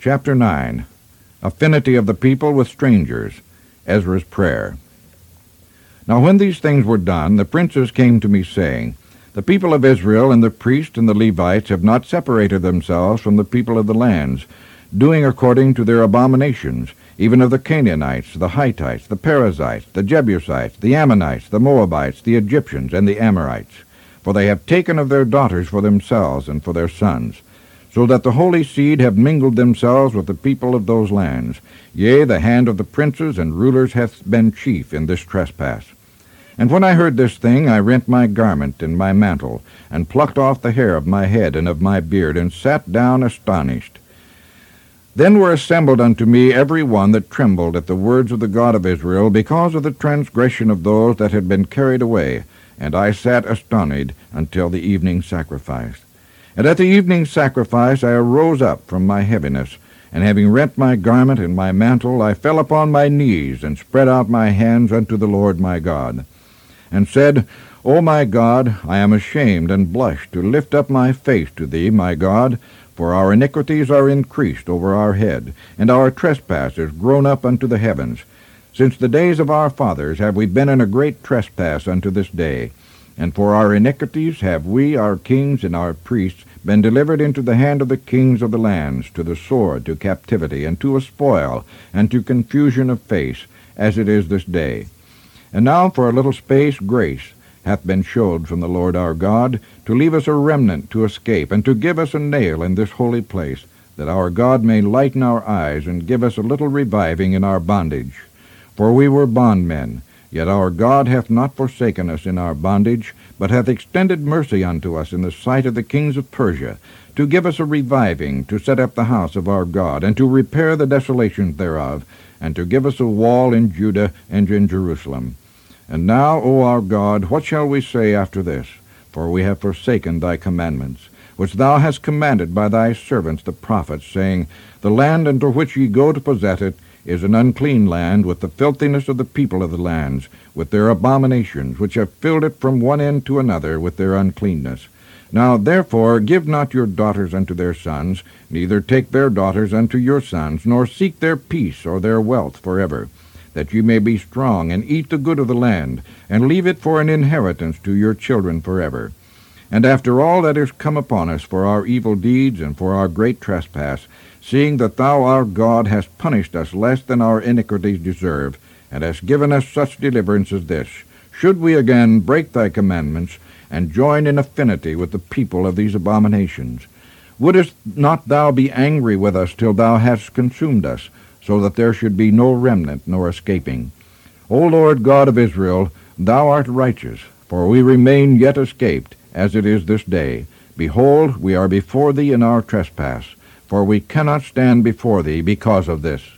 Chapter 9. Affinity of the people with strangers. Ezra's prayer. Now when these things were done, the princes came to me, saying, The people of Israel and the priests and the Levites have not separated themselves from the people of the lands, doing according to their abominations, even of the Canaanites, the Hittites, the Perizzites, the Jebusites, the Ammonites, the Moabites, the Egyptians, and the Amorites. For they have taken of their daughters for themselves and for their sons, so that the holy seed have mingled themselves with the people of those lands. Yea, the hand of the princes and rulers hath been chief in this trespass. And when I heard this thing, I rent my garment and my mantle, and plucked off the hair of my head and of my beard, and sat down astonished. Then were assembled unto me every one that trembled at the words of the God of Israel, because of the transgression of those that had been carried away. And I sat astonished until the evening sacrifice. And at the evening sacrifice I arose up from my heaviness, and having rent my garment and my mantle, I fell upon my knees, and spread out my hands unto the Lord my God, and said, O my God, I am ashamed and blush to lift up my face to thee, my God, for our iniquities are increased over our head, and our trespass is grown up unto the heavens. Since the days of our fathers have we been in a great trespass unto this day. And for our iniquities have we, our kings and our priests, been delivered into the hand of the kings of the lands, to the sword, to captivity, and to a spoil, and to confusion of face, as it is this day. And now for a little space grace hath been showed from the Lord our God, to leave us a remnant to escape, and to give us a nail in this holy place, that our God may lighten our eyes, and give us a little reviving in our bondage. For we were bondmen, yet our God hath not forsaken us in our bondage, but hath extended mercy unto us in the sight of the kings of Persia, to give us a reviving, to set up the house of our God, and to repair the desolations thereof, and to give us a wall in Judah and in Jerusalem. And now, O our God, what shall we say after this? For we have forsaken thy commandments, which thou hast commanded by thy servants the prophets, saying, The land unto which ye go to possess it is an unclean land, with the filthiness of the people of the lands, with their abominations, which have filled it from one end to another with their uncleanness. Now therefore give not your daughters unto their sons, neither take their daughters unto your sons, nor seek their peace or their wealth forever, that ye may be strong, and eat the good of the land, and leave it for an inheritance to your children forever. And after all that is come upon us for our evil deeds and for our great trespass, seeing that thou our God hast punished us less than our iniquities deserve, and hast given us such deliverance as this, should we again break thy commandments, and join in affinity with the people of these abominations? Wouldest not thou be angry with us till thou hast consumed us, so that there should be no remnant nor escaping? O Lord God of Israel, thou art righteous, for we remain yet escaped, as it is this day. Behold, we are before thee in our trespass, for we cannot stand before thee because of this.